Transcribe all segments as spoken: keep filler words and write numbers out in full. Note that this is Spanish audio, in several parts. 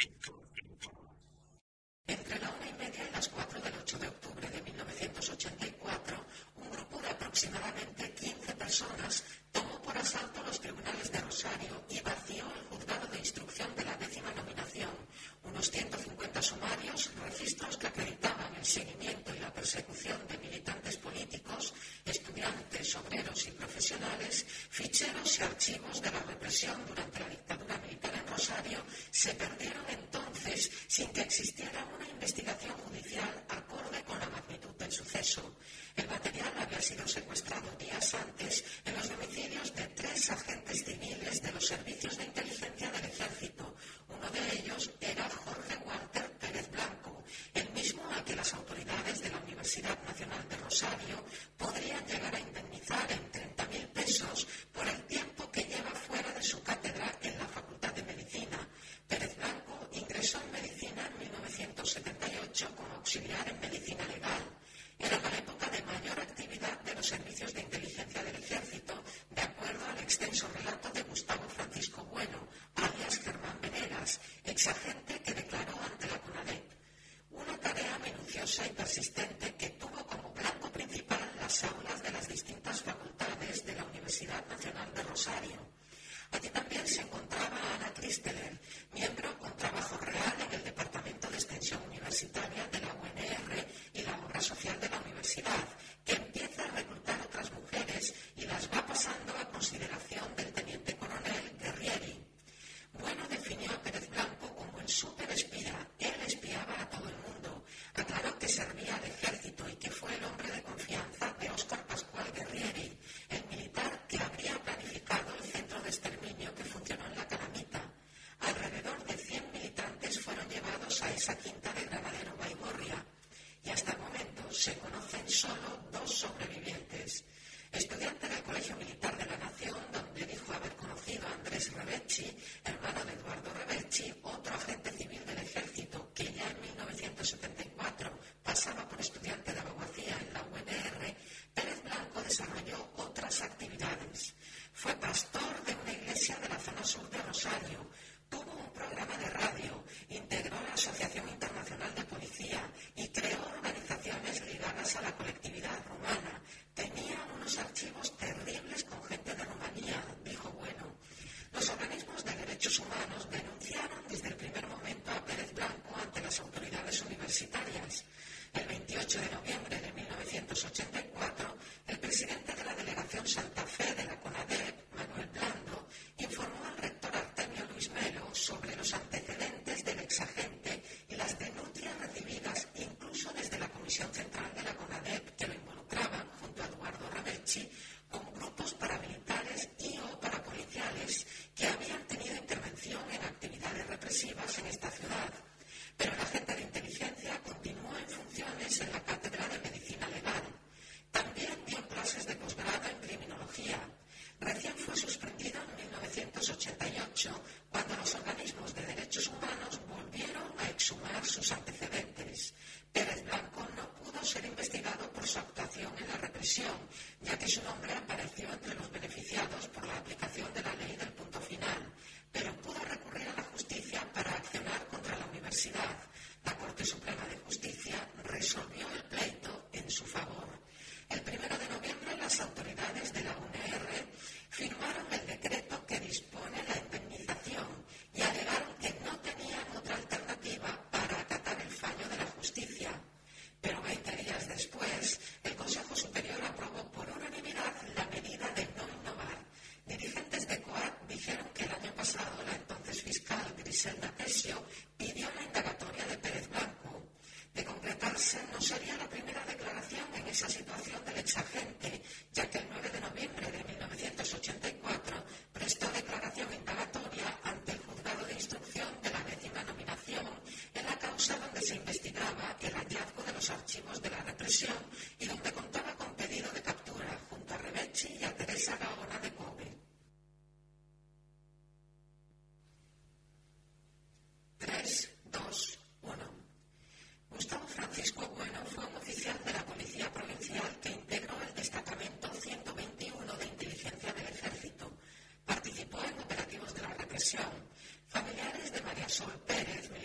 Entre la una y media y las cuatro del ocho de octubre de mil novecientos ochenta y cuatro, un grupo de aproximadamente quince personas tomó por asalto los tribunales de Rosario y vació el juzgado de instrucción de la décima nominación. Unos ciento cincuenta sumarios, registros que acreditaban el seguimiento y la persecución de militantes políticos, estudiantes, obreros y profesionales, ficheros y archivos de la represión durante la dictadura militar en Rosario, se perdieron entonces sin que existiera una investigación judicial acorde con la magnitud del suceso. El material había sido secuestrado días antes en los domicilios de tres agentes civiles de los servicios de inteligencia del Ejército. Uno de ellos era Jorge Walter Pérez Blanco, el mismo al que las autoridades de la Universidad Nacional de Rosario podrían llegar a indemnizar en treinta mil pesos por el tiempo que lleva fuera de su cátedra en la Facultad de Medicina. Pérez Blanco ingresó en medicina en mil novecientos setenta y ocho como auxiliar en medicina legal. Era la época de mayor actividad de los servicios de inteligencia del Ejército, de acuerdo al extenso relato de Gustavo Francisco Bueno, alias Germán Venegas, exagente que declaró ante la CONADEP. Una tarea minuciosa y persistente que tuvo como blanco principal las aulas de las distintas facultades de la Universidad Nacional de Rosario. Allí también se encontraba Ana Cristeler, miembro con trabajo real en el Departamento de Extensión Universitaria de la U N R y la Obra Social de la Universidad, que empieza a reclutar otras mujeres y las va pasando a consideración del teniente coronel Guerrieri. Bueno definió a Pérez Blanco como el superespía. Él espiaba a todo el mundo. Aclaró que servía al ejército y que fue el hombre de confianza de Óscar Pascual Guerrieri, el militar que habría planificado el centro de exterminio que funcionó en la Calamita. Alrededor de cien militantes fueron llevados a esa quinta de Granadero Baigorria y hasta el momento se conocen solo dos sobrevivientes. Estudiante del Colegio Militar de la Nación, donde dijo haber conocido a Andrés Revecchi, hermano de Eduardo Revecchi, otro agente civil del Ejército que ya en mil novecientos setenta y cuatro pasaba por estudiante de abogacía en la U N R, Pérez Blanco desarrolló otras actividades. Fue pastor de una iglesia de la zona sur de Rosario, tuvo un programa de radio, integró la Asociación Internacional de Policía y creó organizaciones ligadas a la colectividad rumana. Tenía unos archivos terribles con gente de Rumanía, dijo Bueno. Los organismos de derechos humanos denunciaron desde el primer momento a Pérez Blanco ante las autoridades universitarias. El veintiocho de noviembre de mil novecientos ochenta y cuatro, el presidente de la Delegación Santa Fe de la CONADEP, Manuel Blando, informó al rector Artemio Luis Melo sobre los antecedentes del exagente y las denuncias recibidas incluso desde la Comisión Central de la CONADEP que lo involucraban, junto a Eduardo Revecchi, con grupos paramilitares y o parapoliciales que habían tenido intervención en actividades represivas en esta ciudad. Pero el agente de inteligencia continuó en funciones en la Cátedra de Medicina Legal. También dio clases de posgrado en criminología. Recién fue suspendido en mil novecientos ochenta y ocho, cuando los organismos de derechos humanos volvieron a exhumar sus antecedentes. Pérez Blanco no pudo ser investigado por su actuación en la represión, ya que su nombre apareció entre los beneficiados por la aplicación de la ley del punto final, pero pudo recurrir a la justicia para accionar contra la universidad. La Corte Suprema de Justicia resolvió el pleito en su favor. El primero de noviembre, las autoridades de la U N R firmaron el decreto que dispone la indemnización y alegaron que no tenían otra alternativa para acatar el fallo de la justicia. Pero veinte días después, el Consejo Superior aprobó por unanimidad la medida de no innovar. Dirigentes de COAT dijeron que el año pasado la entonces fiscal Griselda Tesio pidió la indagatoria de Pérez Blanco. De concretarse, no sería la primera declaración en esa situación del exagente, ya que el nueve de noviembre de mil novecientos ochenta y cuatro prestó declaración indagatoria ante el juzgado de instrucción de la décima nominación en la causa donde se investigaba el hallazgo de los archivos de la represión y donde contaba con pedido de captura junto a Revecchi y a Teresa Gaona de Kobe. tres, dos, uno. Gustavo Francisco Bueno fue un oficial de la Policía Provincial que integró el destacamento ciento veintiuno de inteligencia del Ejército. Participó en operativos de la represión. Familiares de María Sol Pérez,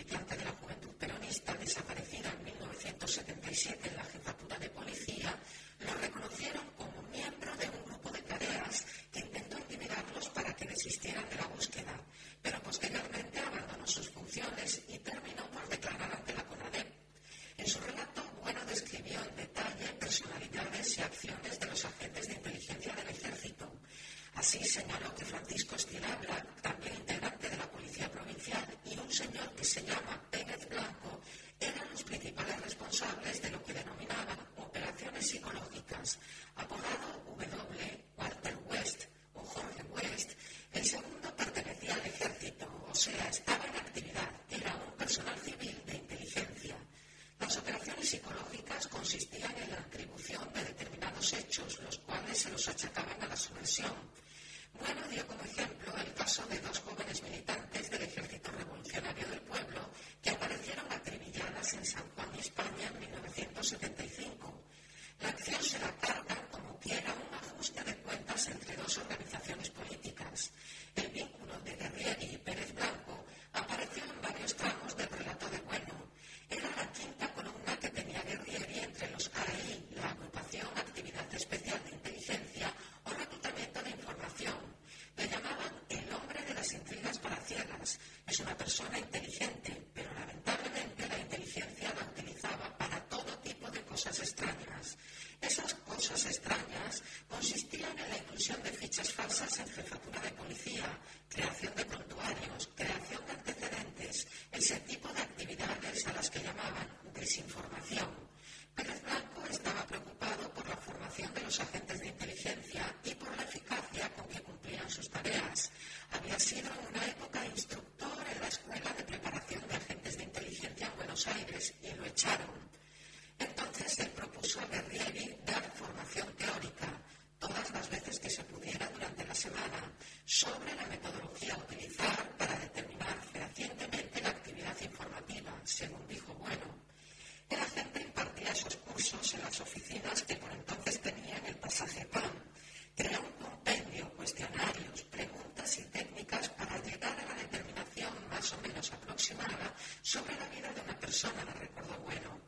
Así señaló que Francisco Estilabla, también integrante de la Policía Provincial, y un señor que se llama Pérez Blanco eran los principales responsables de lo que denominaban operaciones psicológicas. Apodado W. Walter West o Jorge West, el segundo pertenecía al ejército, o sea, estaba en actividad, era un personal civil de inteligencia. Las operaciones psicológicas consistían en la atribución de determinados hechos, los cuales se los achacaban a la subversión. Bueno dio como ejemplo el caso de dos jóvenes militantes del Ejército Revolucionario del Pueblo que aparecieron acribilladas en San Juan, España, en mil novecientos setenta y cinco. La acción se la cargan como que era un ajuste de cuentas entre dos organizaciones políticas. El vínculo de Guerrieri y Pérez Blanco apareció en varios tramos del relato de Bueno. Era la quinta columna que tenía Guerrieri entre los A I, la agrupación Actividad Especial de Inteligencia o Reclutamiento de Información. Le llamaban el hombre de las intrigas palaciegas. Es una persona inteligente, pero lamentablemente la inteligencia la utilizaba para todo tipo de cosas extrañas. Esas cosas extrañas consistían en la inclusión de fichas falsas en jefatura de policía, creación de prontuarios, creación de antecedentes, ese tipo de actividades a las que llamaban desinformación. Pérez Blanco estaba preocupado por la formación de los agentes de inteligencia y por la eficacia con que cumplían sus tareas. Había sido en una época instructor en la Escuela de Preparación de Agentes de Inteligencia en Buenos Aires y lo echaron. Entonces él propuso a Guerrieri dar formación teórica, todas las veces que se pudiera durante la semana, sobre la metodología a utilizar para determinar fehacientemente la actividad informativa, según dijo Bueno. El agente impartía esos cursos en las oficinas que por entonces tenían el pasaje P A M. Creó un compendio, cuestionarios, preguntas y técnicas para llegar a la determinación más o menos aproximada sobre la vida de una persona, le recordó Bueno.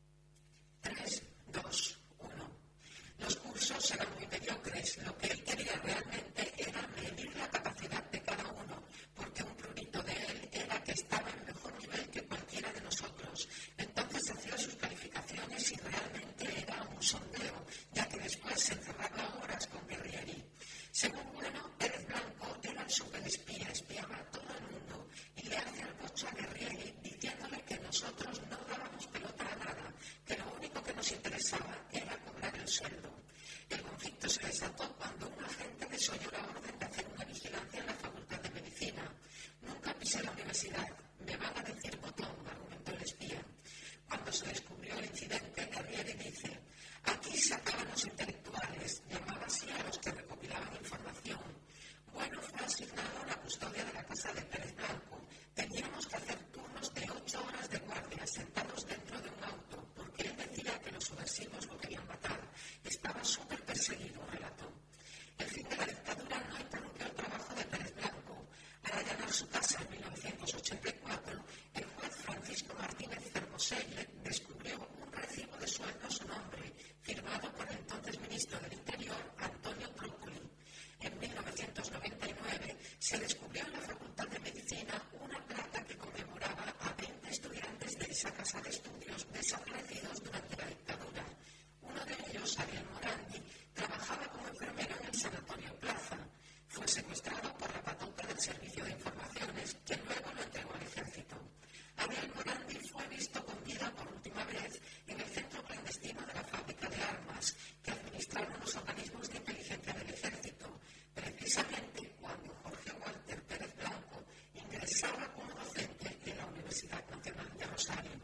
tres, dos, uno. Los cursos eran muy mediocres. Lo que él quería realmente era medir la capacidad de cada uno, porque un prurito de él era que estaba en mejor nivel que cualquiera de nosotros. Entonces hacía sus calificaciones y realmente era un sondeo, ya que después se encerraba horas con Guerrieri. Según Bueno, Pérez Blanco era el superespía, espiaba a todo el mundo y le hacía el bocho a Guerrieri diciéndole que nosotros no dábamos pelota a nada, que lo único que nos interesaba era cobrar el sueldo. El conflicto se desató cuando un agente desoyó la orden de hacer una vigilancia en la Facultad de Medicina. Nunca pisé la universidad, me van a decir botón, argumentó el espía. Cuando se descubrió el incidente, Guerrieri dice: aquí se acaban los intelectuales, llamaba así a los que recopilaban información. Bueno fue asignado a la custodia de la casa de Pérez Blanco. Teníamos que hacer turnos de ocho horas de guardia, sentados dentro de un auto, porque él decía que los subversivos lo querían matar. Estaba súper perseguido, relató. El fin de la dictadura no interrumpió el trabajo de Pérez Blanco. Al allanar su casa en mil novecientos ochenta y cuatro, el juez Francisco Martínez Fermoselle descubrió un recibo de sueldo a su nombre, firmado por el entonces ministro del Interior, Antonio Trócoli. En mil novecientos noventa y nueve se descubrió en la Facultad de Medicina una placa que conmemoraba a veinte estudiantes de esa casa de estudios desaparecidos durante la dictadura. Uno de ellos, Ariel Morandi, trabajaba como enfermero en el Sanatorio Plaza. Fue secuestrado por la patrulla del Servicio de Informaciones, que luego lo entregó al ejército. Ariel Morandi fue visto con vida por última vez en el centro clandestino de la fábrica de armas que administraron los organismos de inteligencia del ejército, precisamente cuando Jorge Walter Pérez Blanco ingresaba como docente en la Universidad Nacional de Rosario.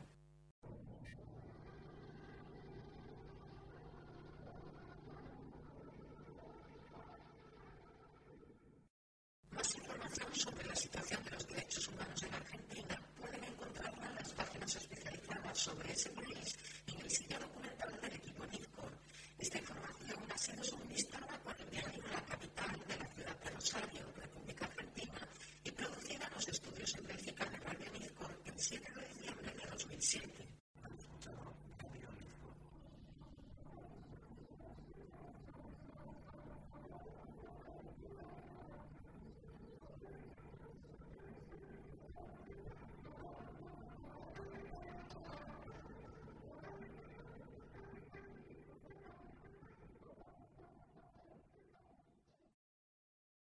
Más información sobre la situación de los derechos humanos en Argentina pueden encontrarla en las páginas especializadas sobre ese país en el sitio documental del equipo NIFCOR. Esta información ha sido suministrada por el diario La Capital de la ciudad de Rosario, República Argentina, y producida en los estudios en Bélgica de Radio NIFCOR el siete de diciembre de dos mil siete.